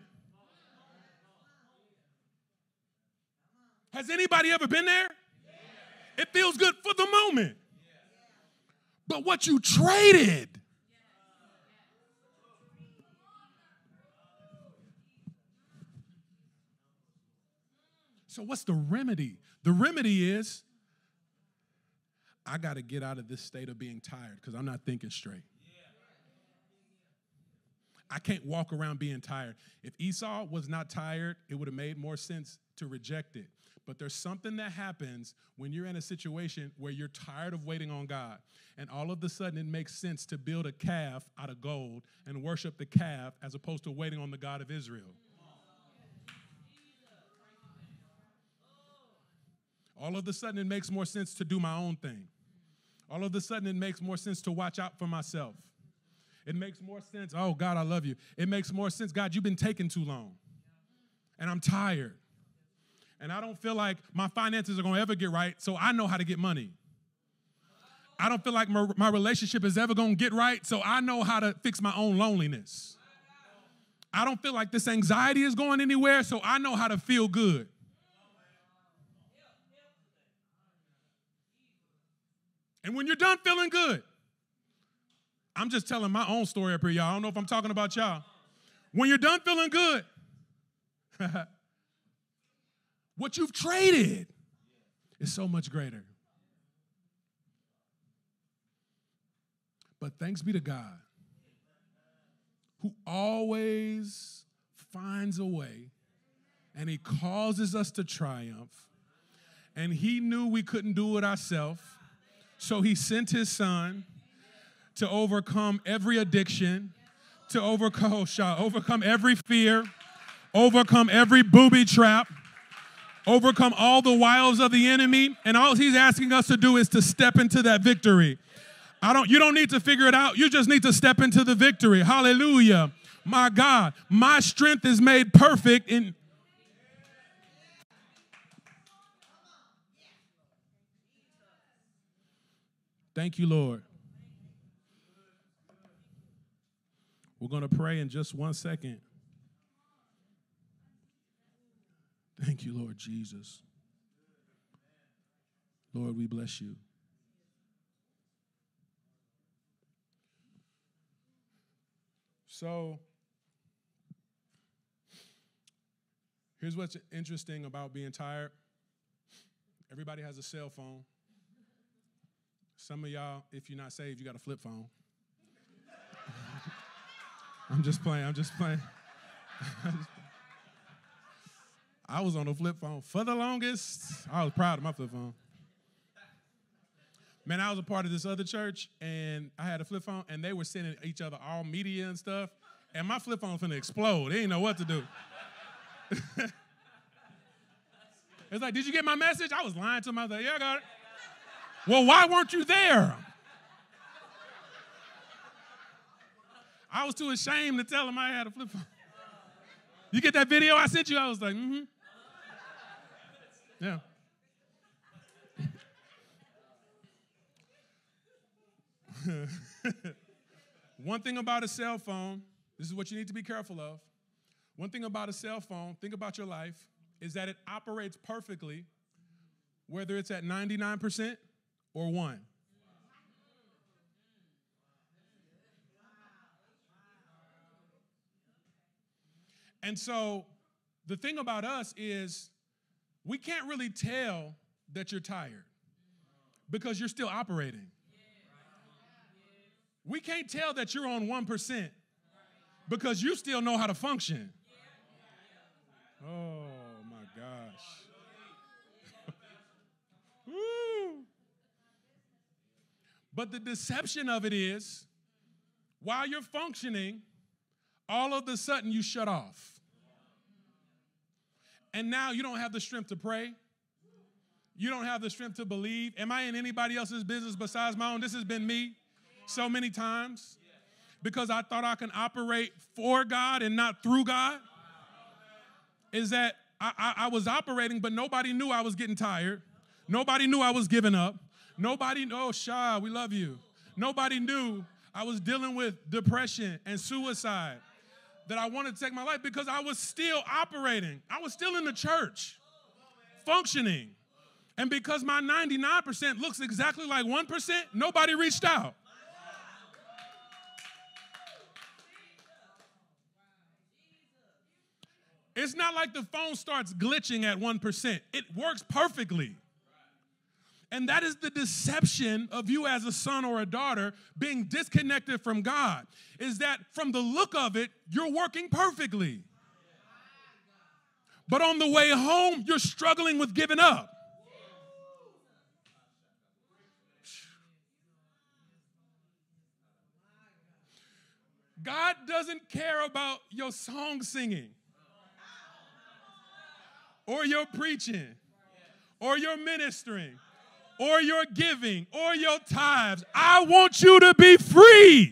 Has anybody ever been there? It feels good for the moment. But what you traded, so what's the remedy? The remedy is I got to get out of this state of being tired because I'm not thinking straight. I can't walk around being tired. If Esau was not tired, it would have made more sense to reject it. But there's something that happens when you're in a situation where you're tired of waiting on God, and all of a sudden it makes sense to build a calf out of gold and worship the calf as opposed to waiting on the God of Israel. All of a sudden it makes more sense to do my own thing. All of a sudden, it makes more sense to watch out for myself. It makes more sense, oh, God, I love you. It makes more sense, God, you've been taking too long, and I'm tired, and I don't feel like my finances are going to ever get right, so I know how to get money. I don't feel like my, my relationship is ever going to get right, so I know how to fix my own loneliness. I don't feel like this anxiety is going anywhere, so I know how to feel good. And when you're done feeling good, I'm just telling my own story up here, y'all. I don't know if I'm talking about y'all. When you're done feeling good, what you've traded is so much greater. But thanks be to God, who always finds a way, and he causes us to triumph. And he knew we couldn't do it ourselves. So he sent his son to overcome every addiction, to overcome, overcome every fear, overcome every booby trap, overcome all the wiles of the enemy. And all he's asking us to do is to step into that victory. I don't, you don't need to figure it out. You just need to step into the victory. Hallelujah. My God, my strength is made perfect in. Thank you, Lord. We're going to pray in just one second. Thank you, Lord Jesus. Lord, we bless you. So, here's what's interesting about being tired. Everybody has a cell phone. Some of y'all, if you're not saved, you got a flip phone. I'm just playing. I'm just playing. I was on a flip phone for the longest. I was proud of my flip phone. Man, I was a part of this other church, and I had a flip phone, and they were sending each other all media and stuff, and my flip phone was finna explode. They didn't know what to do. It's like, did you get my message? I was lying to them. I was like, yeah, I got it. Well, why weren't you there? I was too ashamed to tell them I had a flip phone. You get that video I sent you? I was like, mm-hmm. Yeah. One thing about a cell phone, this is what you need to be careful of. One thing about a cell phone, think about your life, is that it operates perfectly, whether it's at ninety-nine percent or one. And so the thing about us is we can't really tell that you're tired because you're still operating. We can't tell that you're on one percent because you still know how to function. Oh, my gosh. Woo. But the deception of it is, while you're functioning, all of a sudden you shut off. And now you don't have the strength to pray. You don't have the strength to believe. Am I in anybody else's business besides my own? This has been me so many times because I thought I can operate for God and not through God. Is that I, I, I was operating, but nobody knew I was getting tired. Nobody knew I was giving up. Nobody, oh, Shah, we love you. Nobody knew I was dealing with depression and suicide, that I wanted to take my life because I was still operating. I was still in the church, functioning. And because my ninety-nine percent looks exactly like one percent, nobody reached out. It's not like the phone starts glitching at one percent. It works perfectly. And that is the deception of you as a son or a daughter being disconnected from God, is that from the look of it, you're working perfectly. But on the way home, you're struggling with giving up. God doesn't care about your song singing or your preaching or your ministering or your giving or your tithes. I want you to be free.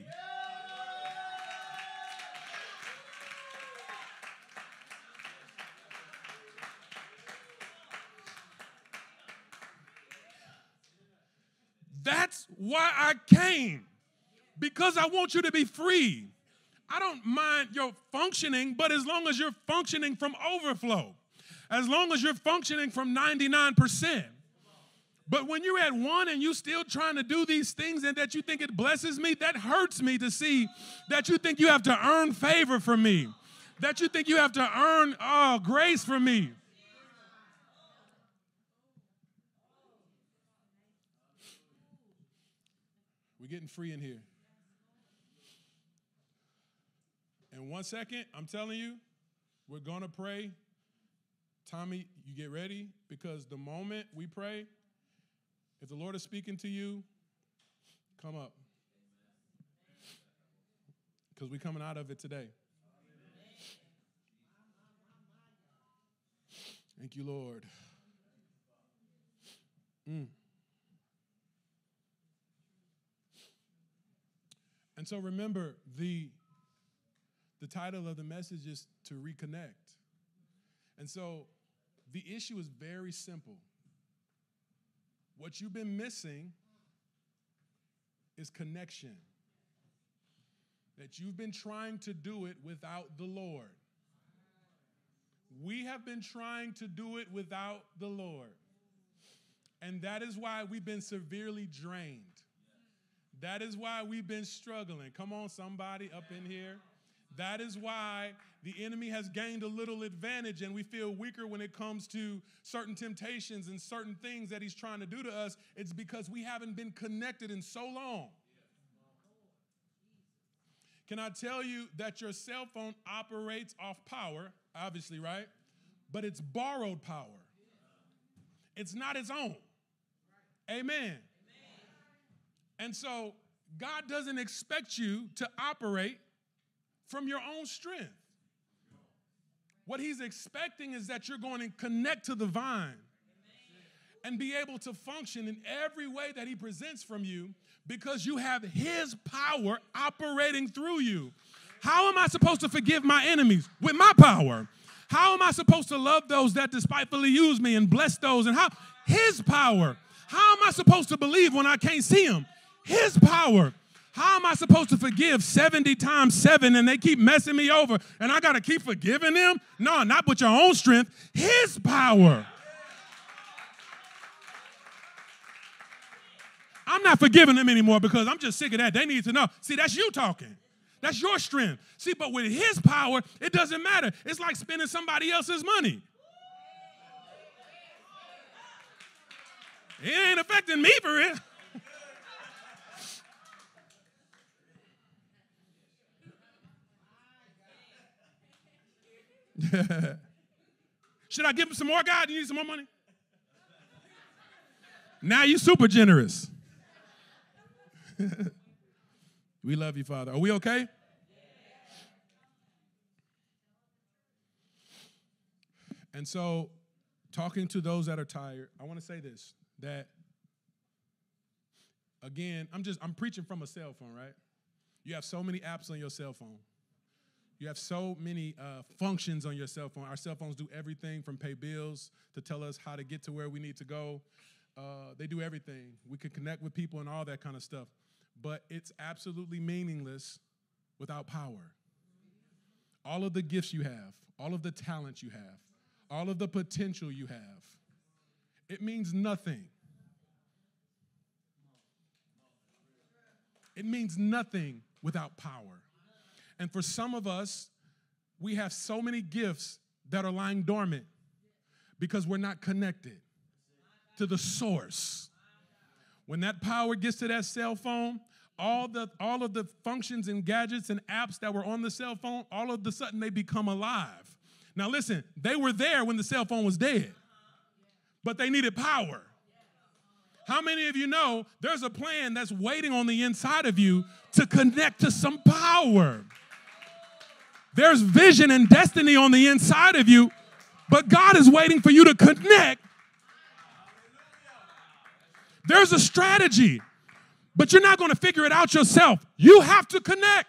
That's why I came, because I want you to be free. I don't mind your functioning, but as long as you're functioning from overflow, as long as you're functioning from ninety-nine percent. But when you're at one and you still trying to do these things and that you think it blesses me, that hurts me to see that you think you have to earn favor from me, that you think you have to earn oh, grace from me. We're getting free in here. In one second, I'm telling you, we're going to pray. Tommy, you get ready, because the moment we pray, if the Lord is speaking to you, come up. Because we're coming out of it today. Thank you, Lord. Mm. And so remember, the, the title of the message is to reconnect. And so the issue is very simple. What you've been missing is connection. That you've been trying to do it without the Lord. We have been trying to do it without the Lord. And that is why we've been severely drained. That is why we've been struggling. Come on, somebody up in here. That is why the enemy has gained a little advantage and we feel weaker when it comes to certain temptations and certain things that he's trying to do to us. It's because we haven't been connected in so long. Can I tell you that your cell phone operates off power, obviously, right? But it's borrowed power. It's not its own. Amen. And so God doesn't expect you to operate from your own strength. What he's expecting is that you're going to connect to the vine and be able to function in every way that he presents from you because you have his power operating through you. How am I supposed to forgive my enemies? With my power. How am I supposed to love those that despitefully use me and bless those? And how? His power. How am I supposed to believe when I can't see him? His power. How am I supposed to forgive seventy times seven and they keep messing me over and I got to keep forgiving them? No, not with your own strength. His power. I'm not forgiving them anymore because I'm just sick of that. They need to know. See, that's you talking. That's your strength. See, but with his power, it doesn't matter. It's like spending somebody else's money. It ain't affecting me for it. Should I give him some more, God? You need some more money? Now you super generous. We love you, Father. Are we okay? And so, talking to those that are tired, I want to say this, that, again, I'm just, I'm preaching from a cell phone, right? You have so many apps on your cell phone. You have so many uh, functions on your cell phone. Our cell phones do everything from pay bills to tell us how to get to where we need to go. Uh, they do everything. We can connect with people and all that kind of stuff. But it's absolutely meaningless without power. All of the gifts you have, all of the talent you have, all of the potential you have, it means nothing. It means nothing without power. And for some of us, we have so many gifts that are lying dormant because we're not connected to the source. When that power gets to that cell phone, all the all of the functions and gadgets and apps that were on the cell phone, all of a sudden they become alive. Now listen, they were there when the cell phone was dead, but they needed power. How many of you know there's a plan that's waiting on the inside of you to connect to some power? There's vision and destiny on the inside of you, but God is waiting for you to connect. There's a strategy, but you're not going to figure it out yourself. You have to connect.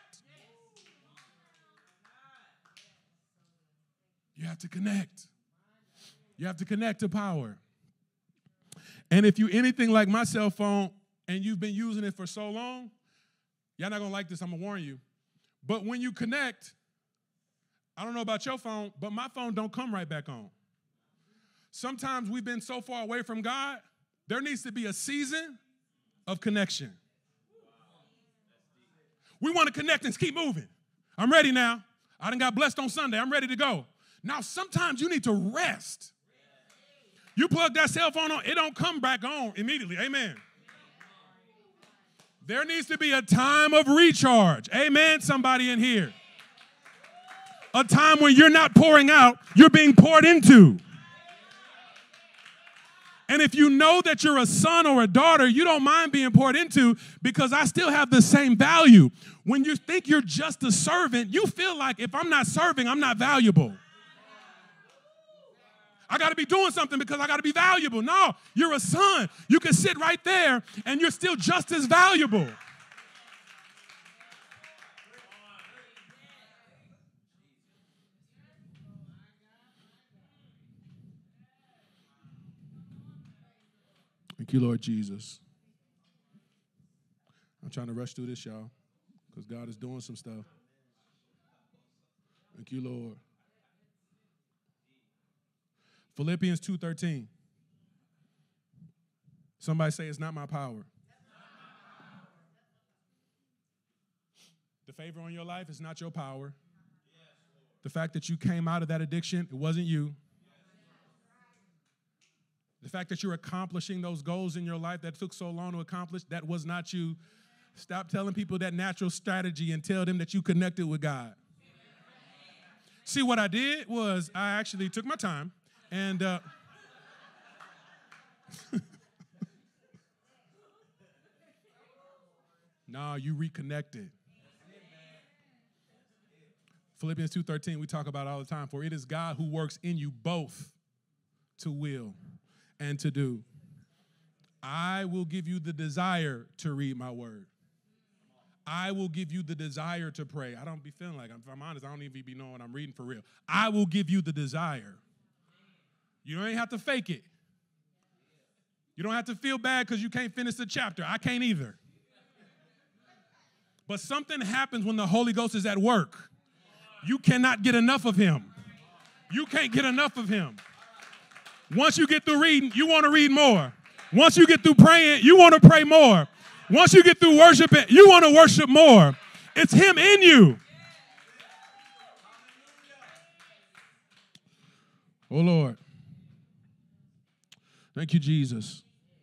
You have to connect. You have to connect to power. And if you're anything like my cell phone and you've been using it for so long, y'all not going to like this, I'm going to warn you. But when you connect, I don't know about your phone, but my phone don't come right back on. Sometimes we've been so far away from God, there needs to be a season of connection. We want to connect and keep moving. I'm ready now. I done got blessed on Sunday. I'm ready to go. Now, sometimes you need to rest. You plug that cell phone on, it don't come back on immediately. Amen. There needs to be a time of recharge. Amen, somebody in here. A time when you're not pouring out, you're being poured into. And if you know that you're a son or a daughter, you don't mind being poured into because I still have the same value. When you think you're just a servant, you feel like if I'm not serving, I'm not valuable. I got to be doing something because I got to be valuable. No, you're a son. You can sit right there and you're still just as valuable. Thank you, Lord Jesus. I'm trying to rush through this, y'all, because God is doing some stuff. Thank you, Lord. Philippians two thirteen. Somebody say, it's not my power. The favor on your life is not your power. The fact that you came out of that addiction, it wasn't you. The fact that you're accomplishing those goals in your life that took so long to accomplish, that was not you. Stop telling people that natural strategy and tell them that you connected with God. See, what I did was I actually took my time and uh, No, you reconnected. Philippians two thirteen, we talk about it all the time. For it is God who works in you both to will and to do. I will give you the desire to read my word. I will give you the desire to pray. I don't be feeling like, if I'm honest, I don't even be knowing I'm reading for real. I will give you the desire. You don't even have to fake it. You don't have to feel bad because you can't finish the chapter. I can't either. But something happens when the Holy Ghost is at work. You cannot get enough of him. You can't get enough of him. Once you get through reading, you want to read more. Once you get through praying, you want to pray more. Once you get through worshiping, you want to worship more. It's him in you. Oh, Lord. Thank you, Jesus.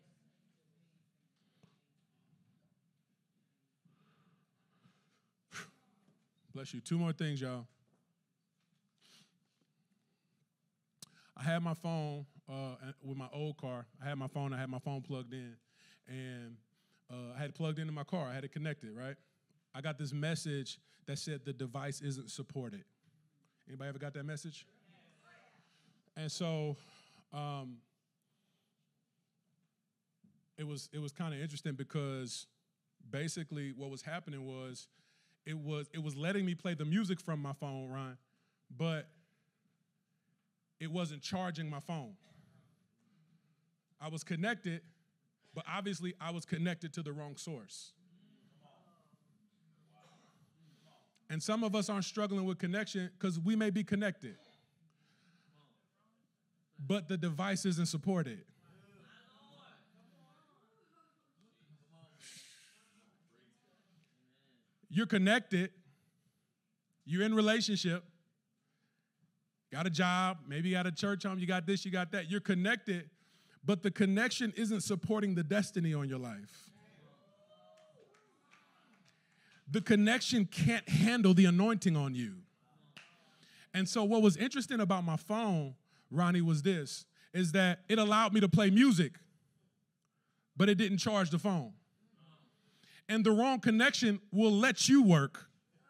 Bless you. Two more things, y'all. I had my phone uh, with my old car. I had my phone. I had my phone plugged in. And uh, I had it plugged into my car. I had it connected, right? I got this message that said the device isn't supported. Anybody ever got that message? And so um, it was it was kind of interesting because basically what was happening was it was it was letting me play the music from my phone, Ryan, but it wasn't charging my phone. I was connected, but obviously I was connected to the wrong source. And some of us aren't struggling with connection because we may be connected, but the device isn't supported. You're connected. You're in relationship. Got a job. Maybe you got a church home. You got this, you got that. You're connected, but the connection isn't supporting the destiny on your life. The connection can't handle the anointing on you. And so what was interesting about my phone, Ronnie, was this, is that it allowed me to play music, but it didn't charge the phone. And the wrong connection will let you work.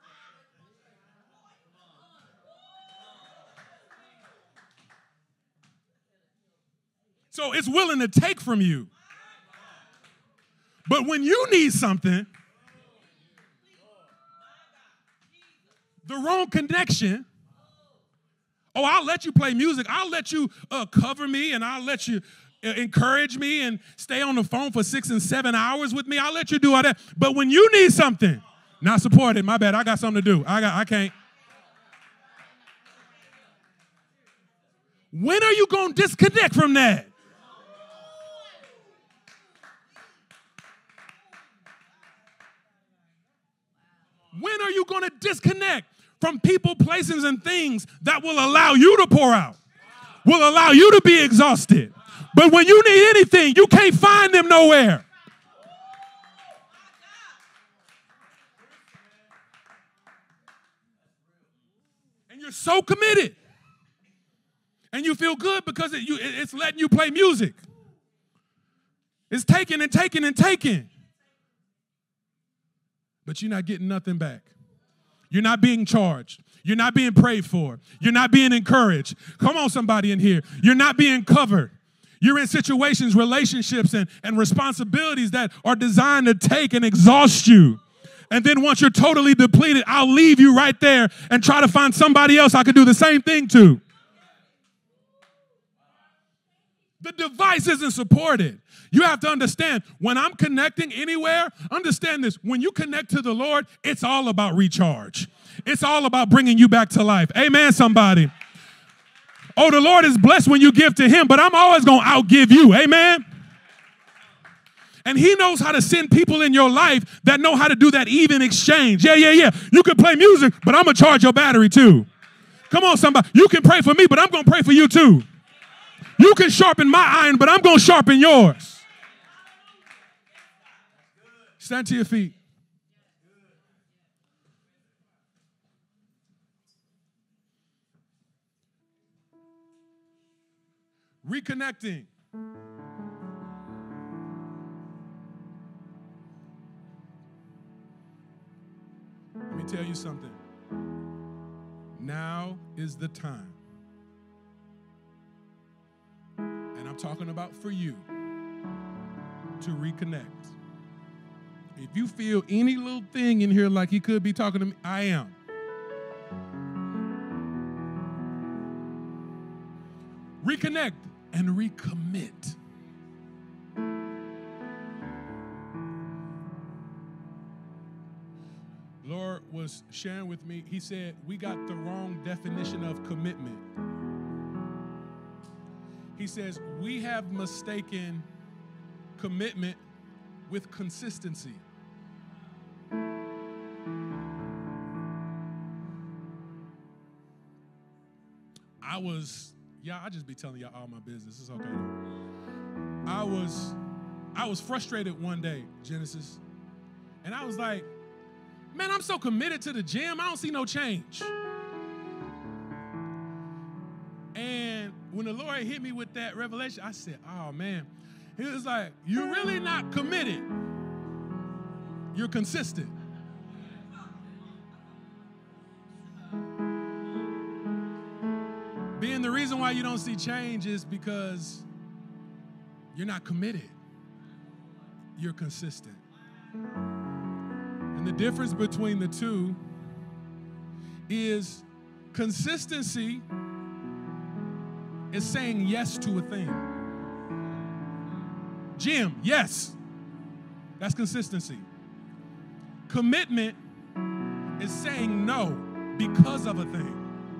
So it's willing to take from you. But when you need something, the wrong connection, oh, I'll let you play music. I'll let you uh, cover me, and I'll let you uh, encourage me and stay on the phone for six and seven hours with me. I'll let you do all that. But when you need something, not supported, my bad, I got something to do. I got, I can't. When are you going to disconnect from that? When are you going to disconnect from people, places, and things that will allow you to pour out, will allow you to be exhausted? But when you need anything, you can't find them nowhere. And you're so committed. And you feel good because it, you, it's letting you play music. It's taking and taking and taking. But you're not getting nothing back. You're not being charged. You're not being prayed for. You're not being encouraged. Come on, somebody in here. You're not being covered. You're in situations, relationships, and, and responsibilities that are designed to take and exhaust you. And then once you're totally depleted, I'll leave you right there and try to find somebody else I could do the same thing to. The device isn't supported. You have to understand, when I'm connecting anywhere, understand this. When you connect to the Lord, it's all about recharge. It's all about bringing you back to life. Amen, somebody. Oh, the Lord is blessed when you give to him, but I'm always going to outgive you. Amen. And he knows how to send people in your life that know how to do that even exchange. Yeah, yeah, yeah. You can play music, but I'm going to charge your battery too. Come on, somebody. You can pray for me, but I'm going to pray for you too. You can sharpen my iron, but I'm going to sharpen yours. Stand to your feet. Reconnecting. me tell you something. Now is the time. And I'm talking about for you to reconnect. If you feel any little thing in here like he could be talking to me, I am. Reconnect and recommit. Lord was sharing with me, he said, we got the wrong definition of commitment. He says, we have mistaken commitment with consistency. I was, yeah, I just be telling y'all all my business. It's okay. I was, I was frustrated one day, Genesis, and I was like, man, I'm so committed to the gym, I don't see no change. And when the Lord hit me with that revelation, I said, oh man, he was like, you're really not committed. You're consistent. Being the reason why you don't see change is because you're not committed. You're consistent. And the difference between the two is consistency is saying yes to a thing. Gym, yes. That's consistency. Commitment is saying no because of a thing.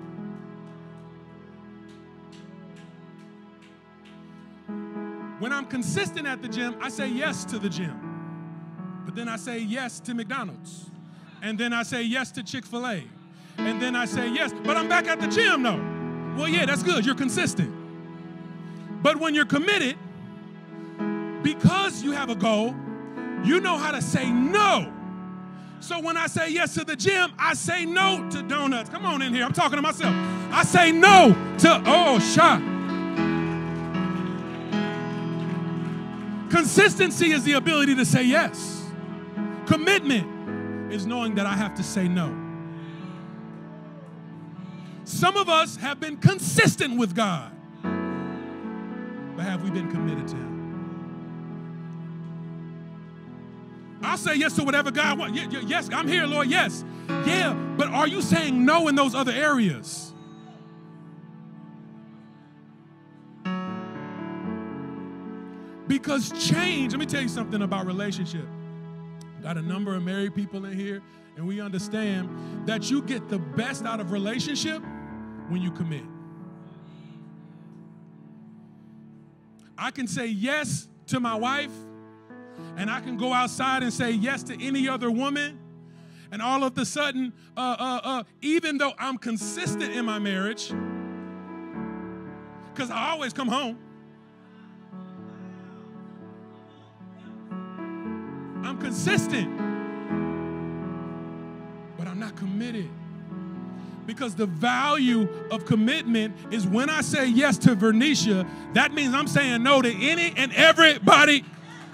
When I'm consistent at the gym, I say yes to the gym. But then I say yes to McDonald's. And then I say yes to Chick-fil-A. And then I say yes, but I'm back at the gym though. Well, yeah, that's good. You're consistent. But when you're committed, because you have a goal, you know how to say no. So when I say yes to the gym, I say no to donuts. Come on in here. I'm talking to myself. I say no to, oh, shot. Consistency is the ability to say yes. Commitment is knowing that I have to say no. Some of us have been consistent with God, but have we been committed to Him? I'll say yes to whatever God wants. Yes, I'm here, Lord, yes. Yeah, but are you saying no in those other areas? Because change, let me tell you something about relationship. Got a number of married people in here, and we understand that you get the best out of relationship when you commit. I can say yes to my wife, and I can go outside and say yes to any other woman, and all of a sudden, uh, uh, uh, even though I'm consistent in my marriage, because I always come home, I'm consistent, but I'm not committed. Because the value of commitment is when I say yes to Vernicia, that means I'm saying no to any and everybody.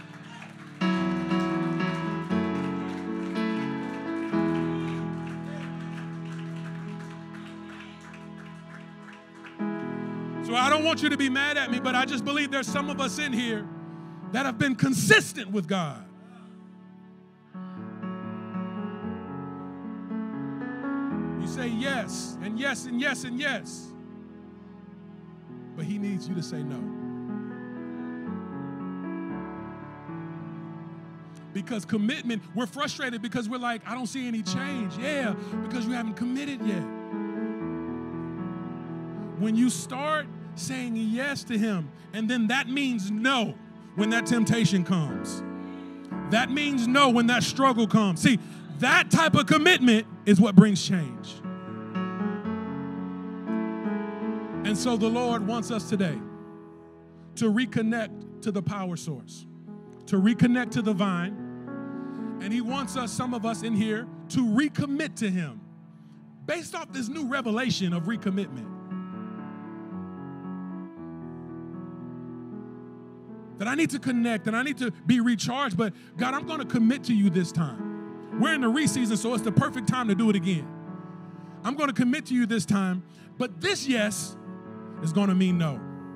So I don't want you to be mad at me, but I just believe there's some of us in here that have been consistent with God. Say yes, and yes, and yes, and yes. But He needs you to say no. Because commitment, we're frustrated because we're like, I don't see any change. Yeah, because you haven't committed yet. When you start saying yes to Him, and then that means no when that temptation comes. That means no when that struggle comes. See, that type of commitment is what brings change. And so the Lord wants us today to reconnect to the power source, to reconnect to the vine, and He wants us, some of us in here, to recommit to Him based off this new revelation of recommitment. That I need to connect and I need to be recharged, but God, I'm going to commit to you this time. We're in the re-season, so it's the perfect time to do it again. I'm going to commit to you this time, but this yes is going to mean no.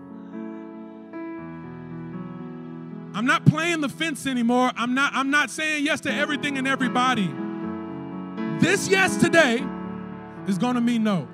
I'm not playing the fence anymore. I'm not, I'm not saying yes to everything and everybody. This yes today is going to mean no.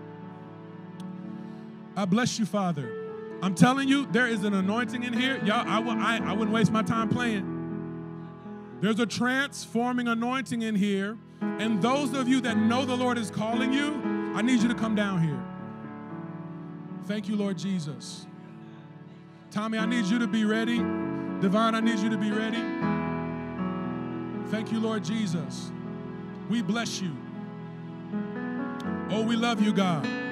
I bless you, Father. I'm telling you, there is an anointing in here. Y'all, I, I, I wouldn't waste my time playing. There's a transforming anointing in here. And those of you that know the Lord is calling you, I need you to come down here. Thank you, Lord Jesus. Tommy, I need you to be ready. Divine, I need you to be ready. Thank you, Lord Jesus. We bless you. Oh, we love you, God.